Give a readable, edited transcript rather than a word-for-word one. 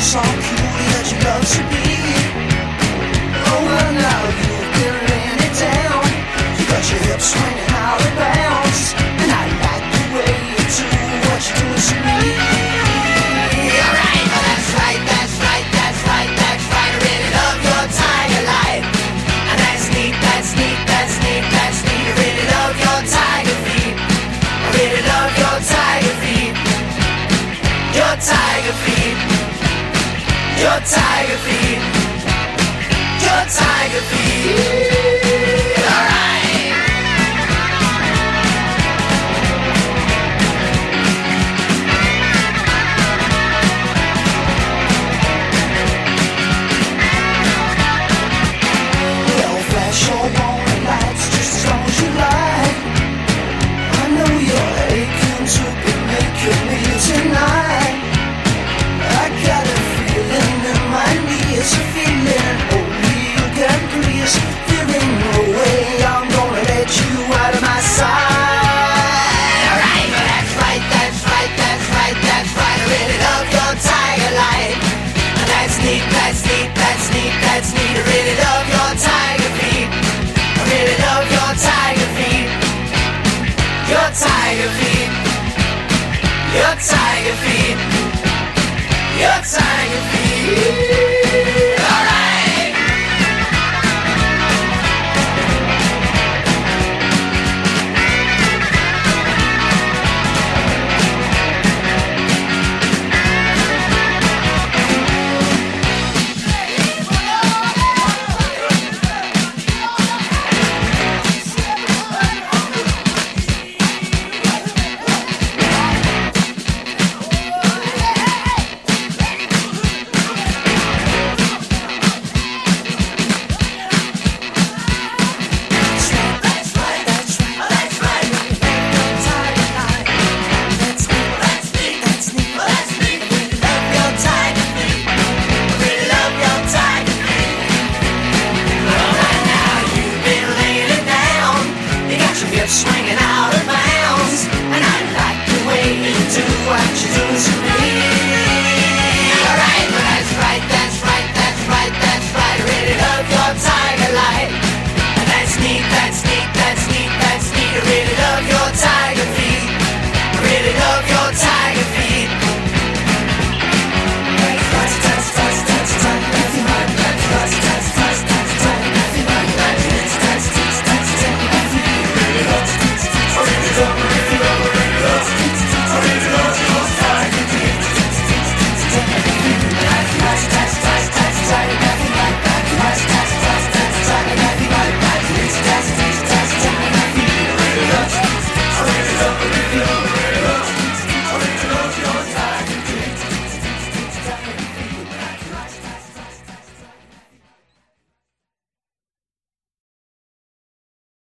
so cool that you love to be. Oh, well, now you've been laying it down. You got your hips swinging out of bounds, and I like the way you do what you're doing to me. Alright, well, that's right, that's right, that's right, that's right. I really love your tiger life. And that's neat, that's neat, that's neat, that's neat. I really love your tiger feet. I really love your tiger feet. Your tiger feet. Your tiger feet. Your tiger feet.